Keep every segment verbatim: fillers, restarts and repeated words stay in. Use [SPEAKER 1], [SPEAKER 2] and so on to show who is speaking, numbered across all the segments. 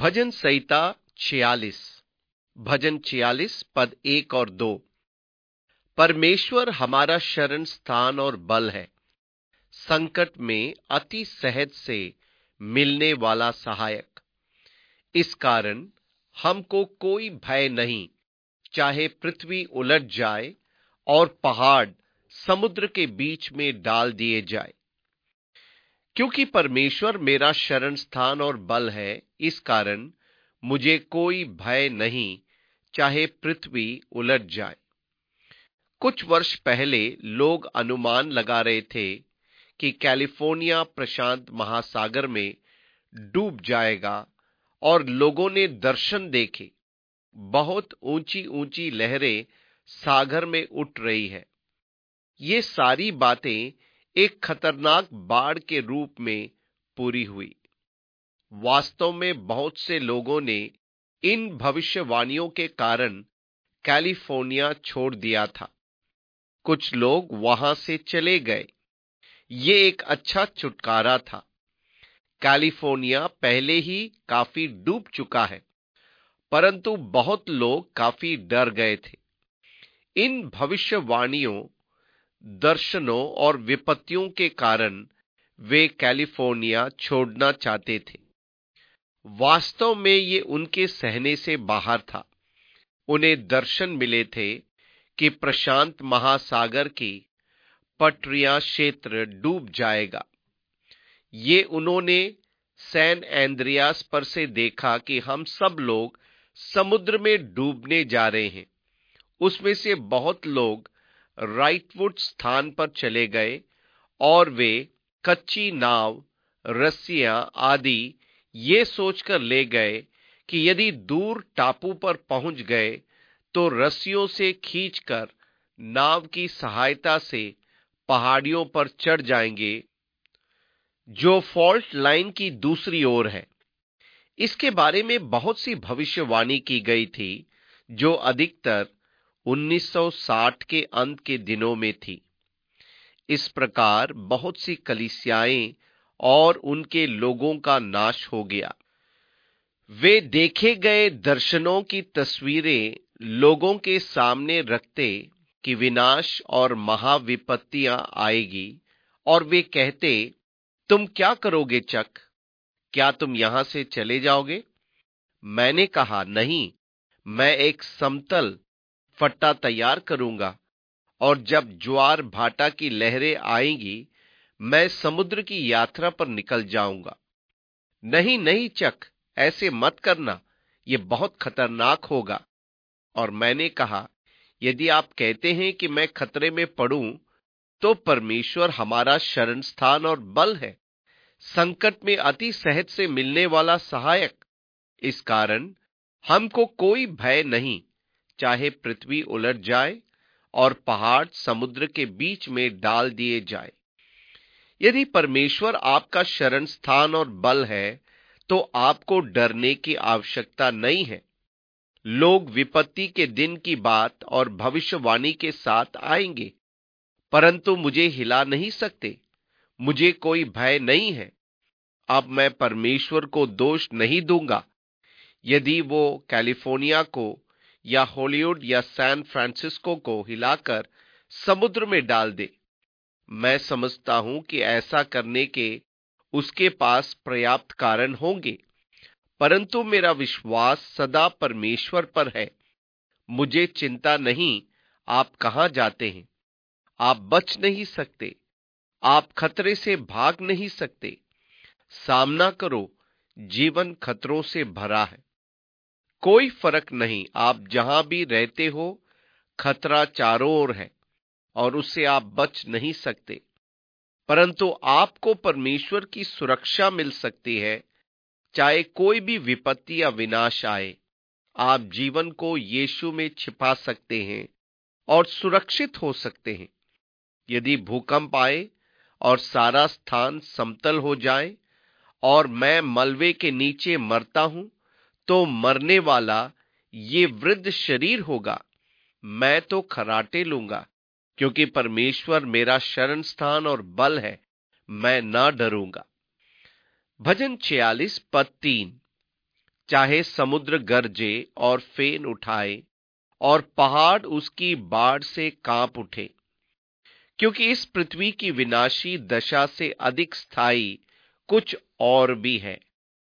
[SPEAKER 1] भजन संहिता छियालीस। भजन छियालीस पद एक और दो। परमेश्वर हमारा शरण स्थान और बल है, संकट में अति सहज से मिलने वाला सहायक। इस कारण हमको कोई भय नहीं, चाहे पृथ्वी उलट जाए और पहाड़ समुद्र के बीच में डाल दिए जाए। क्योंकि परमेश्वर मेरा शरण स्थान और बल है, इस कारण मुझे कोई भय नहीं, चाहे पृथ्वी उलट जाए। कुछ वर्ष पहले लोग अनुमान लगा रहे थे कि कैलिफोर्निया प्रशांत महासागर में डूब जाएगा और लोगों ने दर्शन देखे। बहुत ऊंची ऊंची लहरें सागर में उठ रही है। ये सारी बातें एक खतरनाक बाढ़ के रूप में पूरी हुई। वास्तव में बहुत से लोगों ने इन भविष्यवाणियों के कारण कैलिफोर्निया छोड़ दिया था। कुछ लोग वहां से चले गए। ये एक अच्छा छुटकारा था। कैलिफोर्निया पहले ही काफी डूब चुका है, परंतु बहुत लोग काफी डर गए थे। इन भविष्यवाणियों, दर्शनों और विपत्तियों के कारण वे कैलिफोर्निया छोड़ना चाहते थे। वास्तव में ये उनके सहने से बाहर था। उन्हें दर्शन मिले थे कि प्रशांत महासागर की पटरियां क्षेत्र डूब जाएगा। ये उन्होंने सैन एंद्रियास पर से देखा कि हम सब लोग समुद्र में डूबने जा रहे हैं। उसमें से बहुत लोग राइटवुड स्थान पर चले गए और वे कच्ची नाव, रस्सियां आदि ये सोचकर ले गए कि यदि दूर टापू पर पहुंच गए तो रस्सियों से खींचकर नाव की सहायता से पहाड़ियों पर चढ़ जाएंगे, जो फॉल्ट लाइन की दूसरी ओर है। इसके बारे में बहुत सी भविष्यवाणी की गई थी, जो अधिकतर उन्नीस सौ साठ के अंत के दिनों में थी। इस प्रकार बहुत सी कलीसियाएं और उनके लोगों का नाश हो गया। वे देखे गए दर्शनों की तस्वीरें लोगों के सामने रखते कि विनाश और महाविपत्तियां आएगी, और वे कहते, तुम क्या करोगे चक? क्या तुम यहां से चले जाओगे? मैंने कहा, नहीं, मैं एक समतल फट्टा तैयार करूंगा, और जब ज्वार भाटा की लहरें आएंगी, मैं समुद्र की यात्रा पर निकल जाऊंगा। नहीं नहीं चक, ऐसे मत करना, ये बहुत खतरनाक होगा। और मैंने कहा, यदि आप कहते हैं कि मैं खतरे में पड़ूं, तो परमेश्वर हमारा शरण स्थान और बल है, संकट में अति सहज से मिलने वाला सहायक। इस कारण हमको कोई भय नहीं, चाहे पृथ्वी उलट जाए और पहाड़ समुद्र के बीच में डाल दिए जाए। यदि परमेश्वर आपका शरण स्थान और बल है, तो आपको डरने की आवश्यकता नहीं है। लोग विपत्ति के दिन की बात और भविष्यवाणी के साथ आएंगे, परंतु मुझे हिला नहीं सकते। मुझे कोई भय नहीं है। अब मैं परमेश्वर को दोष नहीं दूंगा यदि वो कैलिफोर्निया को या हॉलीवुड या सैन फ्रांसिस्को को हिलाकर समुद्र में डाल दे। मैं समझता हूं कि ऐसा करने के उसके पास पर्याप्त कारण होंगे, परंतु मेरा विश्वास सदा परमेश्वर पर है। मुझे चिंता नहीं, आप कहां जाते हैं। आप बच नहीं सकते। आप खतरे से भाग नहीं सकते। सामना करो, जीवन खतरों से भरा है। कोई फर्क नहीं, आप जहां भी रहते हो, खतरा चारों ओर है और उससे आप बच नहीं सकते। परंतु आपको परमेश्वर की सुरक्षा मिल सकती है। चाहे कोई भी विपत्ति या विनाश आए, आप जीवन को यीशु में छिपा सकते हैं और सुरक्षित हो सकते हैं। यदि भूकंप आए और सारा स्थान समतल हो जाए और मैं मलबे के नीचे मरता हूं, तो मरने वाला ये वृद्ध शरीर होगा। मैं तो खराटे लूंगा, क्योंकि परमेश्वर मेरा शरण स्थान और बल है। मैं ना डरूंगा। भजन छियालीस पद तीन। चाहे समुद्र गरजे और फेन उठाए और पहाड़ उसकी बाढ़ से कांप उठे, क्योंकि इस पृथ्वी की विनाशी दशा से अधिक स्थायी कुछ और भी है।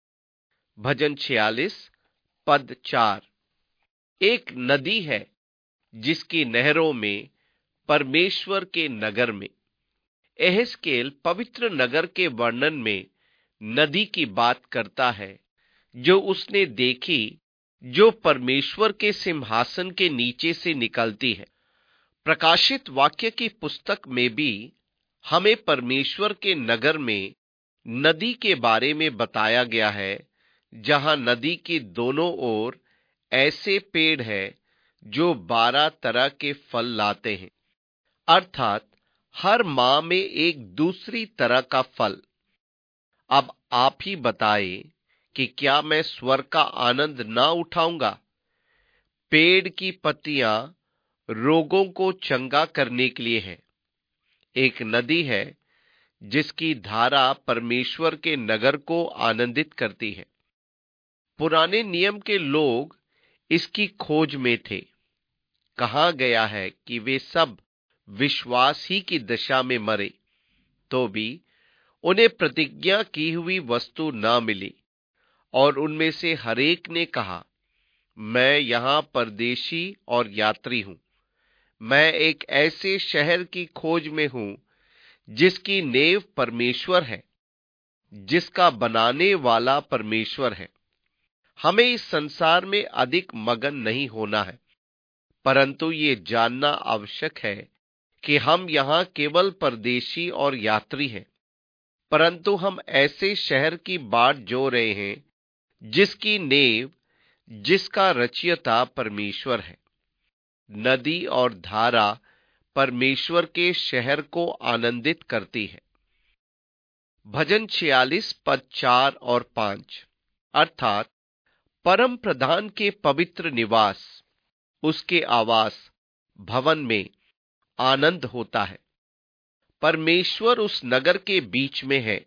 [SPEAKER 1] भजन छियालीस पद चार। एक नदी है जिसकी नहरों में परमेश्वर के नगर में। एहेजकेल पवित्र नगर के वर्णन में नदी की बात करता है जो उसने देखी, जो परमेश्वर के सिंहासन के नीचे से निकलती है। प्रकाशित वाक्य की पुस्तक में भी हमें परमेश्वर के नगर में नदी के बारे में बताया गया है, जहां नदी के दोनों ओर ऐसे पेड़ हैं जो बारह तरह के फल लाते हैं, अर्थात हर माह में एक दूसरी तरह का फल। अब आप ही बताएं कि क्या मैं स्वर्ग का आनंद ना उठाऊंगा? पेड़ की पत्तियां रोगों को चंगा करने के लिए है। एक नदी है जिसकी धारा परमेश्वर के नगर को आनंदित करती है। पुराने नियम के लोग इसकी खोज में थे। कहा गया है कि वे सब विश्वास ही की दशा में मरे, तो भी उन्हें प्रतिज्ञा की हुई वस्तु ना मिली, और उनमें से हरेक ने कहा, मैं यहां परदेशी और यात्री हूं। मैं एक ऐसे शहर की खोज में हूं जिसकी नींव परमेश्वर है, जिसका बनाने वाला परमेश्वर है। हमें इस संसार में अधिक मगन नहीं होना है, परंतु ये जानना आवश्यक है कि हम यहां केवल परदेशी और यात्री हैं, परंतु हम ऐसे शहर की बाट जो रहे हैं जिसकी नींव, जिसका रचयिता परमेश्वर है। नदी और धारा परमेश्वर के शहर को आनंदित करती है। भजन छियालीस पद चार और पांच। अर्थात परम प्रधान के पवित्र निवास, उसके आवास भवन में आनंद होता है। परमेश्वर उस नगर के बीच में है।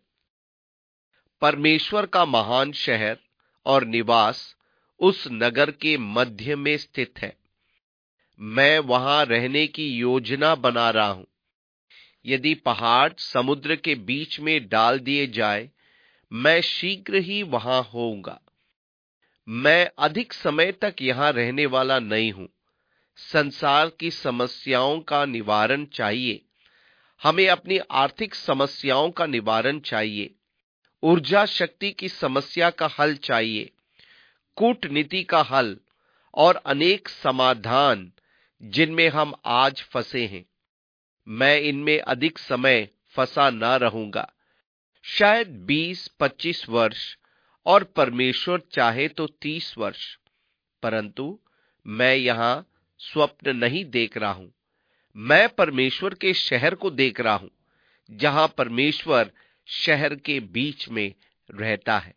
[SPEAKER 1] परमेश्वर का महान शहर और निवास उस नगर के मध्य में स्थित है। मैं वहां रहने की योजना बना रहा हूं। यदि पहाड़ समुद्र के बीच में डाल दिए जाए, मैं शीघ्र ही वहां होऊंगा। मैं अधिक समय तक यहां रहने वाला नहीं हूं। संसार की समस्याओं का निवारण चाहिए। हमें अपनी आर्थिक समस्याओं का निवारण चाहिए। ऊर्जा शक्ति की समस्या का हल चाहिए। कूटनीति का हल और अनेक समाधान जिनमें हम आज फंसे हैं। मैं इनमें अधिक समय फंसा ना रहूंगा, शायद बीस पच्चीस वर्ष, और परमेश्वर चाहे तो तीस वर्ष। परंतु मैं यहां स्वप्न नहीं देख रहा हूं। मैं परमेश्वर के शहर को देख रहा हूं, जहां परमेश्वर शहर के बीच में रहता है।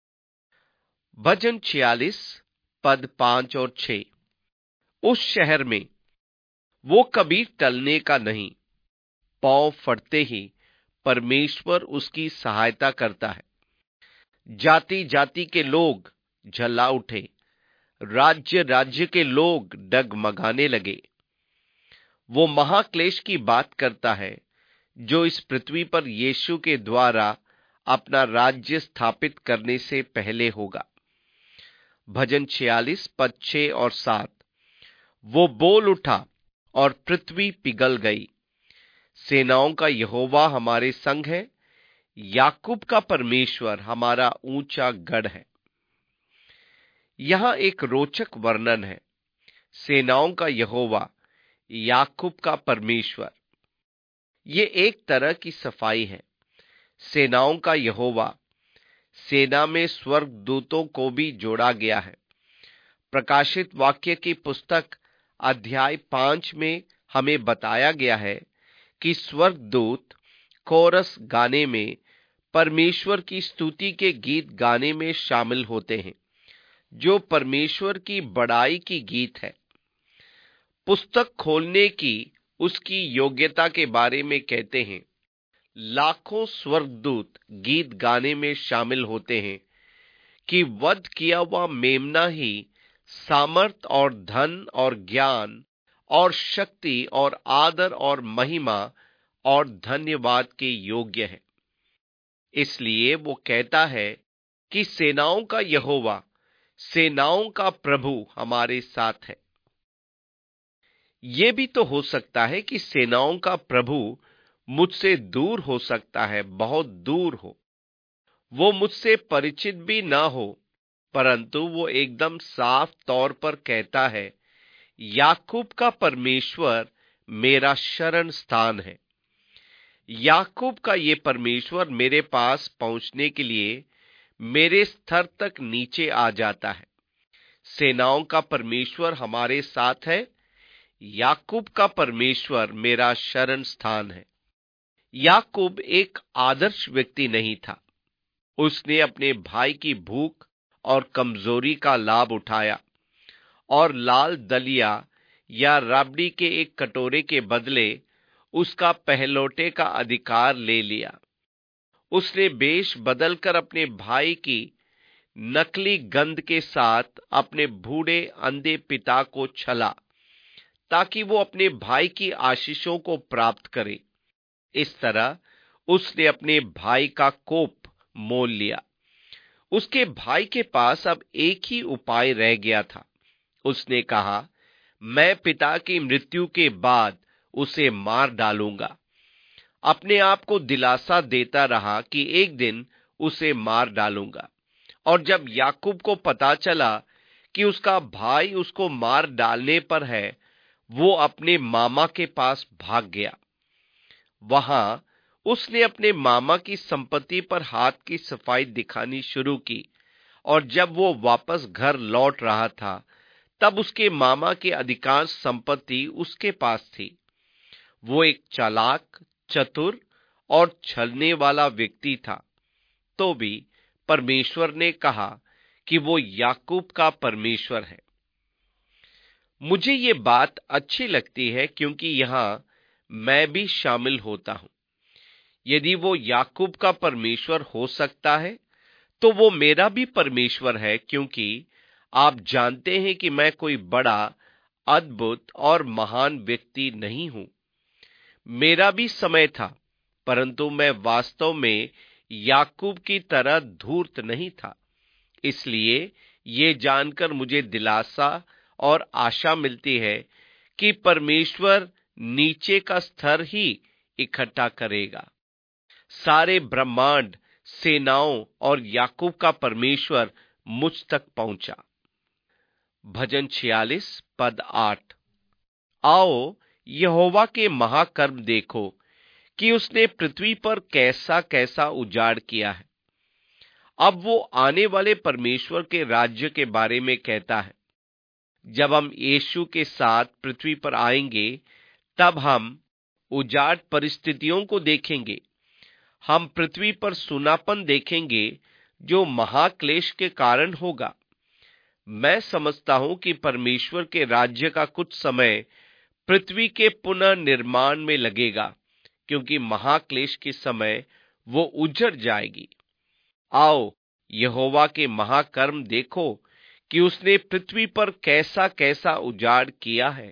[SPEAKER 1] भजन छियालीस पद पांच और छह। उस शहर में वो कभी टलने का नहीं। पांव फटते ही परमेश्वर उसकी सहायता करता है। जाति जाति के लोग झल्ला उठे, राज्य राज्य के लोग डगमगाने लगे। वो महाक्लेश की बात करता है जो इस पृथ्वी पर यीशु के द्वारा अपना राज्य स्थापित करने से पहले होगा। भजन छियालीस पद छह और सात। वो बोल उठा और पृथ्वी पिघल गई। सेनाओं का यहोवा हमारे संग है, याकूब का परमेश्वर हमारा ऊंचा गढ़ है। यहां एक रोचक वर्णन है। सेनाओं का यहोवा, याकूब का परमेश्वर। ये एक तरह की सफाई है। सेनाओं का यहोवा, सेना में स्वर्गदूतों को भी जोड़ा गया है। प्रकाशित वाक्य की पुस्तक अध्याय पांच में हमें बताया गया है कि स्वर्गदूत कोरस गाने में, परमेश्वर की स्तुति के गीत गाने में शामिल होते हैं, जो परमेश्वर की बड़ाई की गीत है। पुस्तक खोलने की उसकी योग्यता के बारे में कहते हैं, लाखों स्वर्गदूत गीत गाने में शामिल होते हैं, कि वध किया हुआ मेमना ही सामर्थ और धन और ज्ञान और शक्ति और आदर और महिमा और धन्यवाद के योग्य है। इसलिए वो कहता है कि सेनाओं का यहोवा, सेनाओं का प्रभु हमारे साथ है। ये भी तो हो सकता है कि सेनाओं का प्रभु मुझसे दूर हो सकता है, बहुत दूर हो, वो मुझसे परिचित भी ना हो, परंतु वो एकदम साफ तौर पर कहता है, याकूब का परमेश्वर मेरा शरण स्थान है। याकूब का ये परमेश्वर मेरे पास पहुंचने के लिए मेरे स्तर तक नीचे आ जाता है। सेनाओं का परमेश्वर हमारे साथ है, याकूब का परमेश्वर मेरा शरण स्थान है। याकूब एक आदर्श व्यक्ति नहीं था। उसने अपने भाई की भूख और कमजोरी का लाभ उठाया और लाल दलिया या राबड़ी के एक कटोरे के बदले उसका पहलौठे का अधिकार ले लिया। उसने वेश बदलकर अपने भाई की नकली गंध के साथ अपने बूढ़े अंधे पिता को छला, ताकि वो अपने भाई की आशीषों को प्राप्त करे। इस तरह उसने अपने भाई का कोप मोल लिया। उसके भाई के पास अब एक ही उपाय रह गया था। उसने कहा, मैं पिता की मृत्यु के बाद उसे मार डालूंगा। अपने आप को दिलासा देता रहा कि एक दिन उसे मार डालूंगा। और जब याकूब को पता चला कि उसका भाई उसको मार डालने पर है, वो अपने मामा के पास भाग गया। वहां उसने अपने मामा की संपत्ति पर हाथ की सफाई दिखानी शुरू की, और जब वो वापस घर लौट रहा था, तब उसके मामा की अधिकांश संपत्ति उसके पास थी। वो एक चालाक, चतुर और छलने वाला व्यक्ति था। तो भी परमेश्वर ने कहा कि वो याकूब का परमेश्वर है। मुझे ये बात अच्छी लगती है क्योंकि यहां मैं भी शामिल होता हूं। यदि वो याकूब का परमेश्वर हो सकता है, तो वो मेरा भी परमेश्वर है, क्योंकि आप जानते हैं कि मैं कोई बड़ा, अद्भुत और महान व्यक्ति नहीं हूं। मेरा भी समय था, परंतु मैं वास्तव में याकूब की तरह धूर्त नहीं था। इसलिए ये जानकर मुझे दिलासा और आशा मिलती है कि परमेश्वर नीचे का स्तर ही इकट्ठा करेगा। सारे ब्रह्मांड, सेनाओं और याकूब का परमेश्वर मुझ तक पहुंचा। भजन छियालीस पद आठ। आओ यहोवा के महाकर्म देखो कि उसने पृथ्वी पर कैसा कैसा उजाड़ किया है। अब वो आने वाले परमेश्वर के राज्य के बारे में कहता है। जब हम यीशु के साथ पृथ्वी पर आएंगे, तब हम उजाड़ परिस्थितियों को देखेंगे। हम पृथ्वी पर सुनापन देखेंगे, जो महाक्लेश के कारण होगा। मैं समझता हूं कि परमेश्वर के राज्य का कुछ समय पृथ्वी के पुनर्निर्माण में लगेगा, क्योंकि महाक्लेश के समय वो उजड़ जाएगी। आओ यहोवा के महाकर्म देखो कि उसने पृथ्वी पर कैसा कैसा उजाड़ किया है।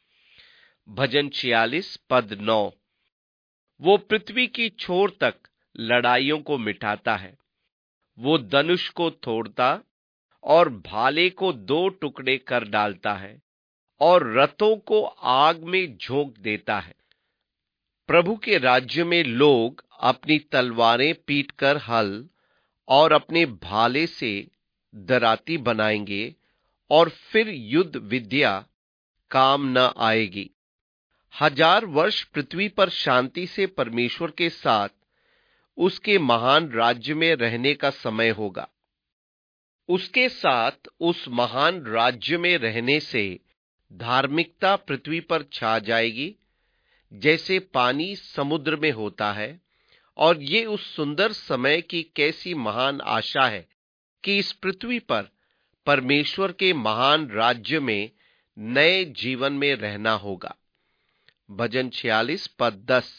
[SPEAKER 1] भजन छियालीस पद नौ। वो पृथ्वी की छोर तक लड़ाइयों को मिटाता है। वो धनुष को तोड़ता और भाले को दो टुकड़े कर डालता है और रथों को आग में झोंक देता है। प्रभु के राज्य में लोग अपनी तलवारें पीटकर हल और अपने भाले से दराती बनाएंगे, और फिर युद्ध विद्या काम न आएगी। हजार वर्ष पृथ्वी पर शांति से परमेश्वर के साथ उसके महान राज्य में रहने का समय होगा। उसके साथ उस महान राज्य में रहने से धार्मिकता पृथ्वी पर छा जाएगी, जैसे पानी समुद्र में होता है। और ये उस सुंदर समय की कैसी महान आशा है कि इस पृथ्वी पर परमेश्वर के महान राज्य में नए जीवन में रहना होगा। भजन छियालीस पद दस।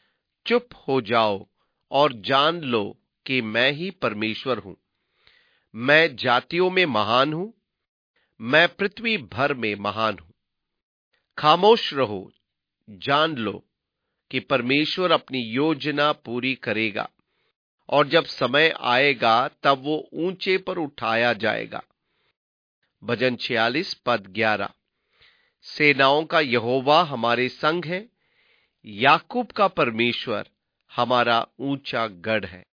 [SPEAKER 1] चुप हो जाओ और जान लो कि मैं ही परमेश्वर हूं। मैं जातियों में महान हूं, मैं पृथ्वी भर में महान हूं। खामोश रहो, जान लो कि परमेश्वर अपनी योजना पूरी करेगा, और जब समय आएगा तब वो ऊंचे पर उठाया जाएगा। भजन छियालीस पद ग्यारह। सेनाओं का यहोवा हमारे संग है, याकूब का परमेश्वर हमारा ऊंचा गढ़ है।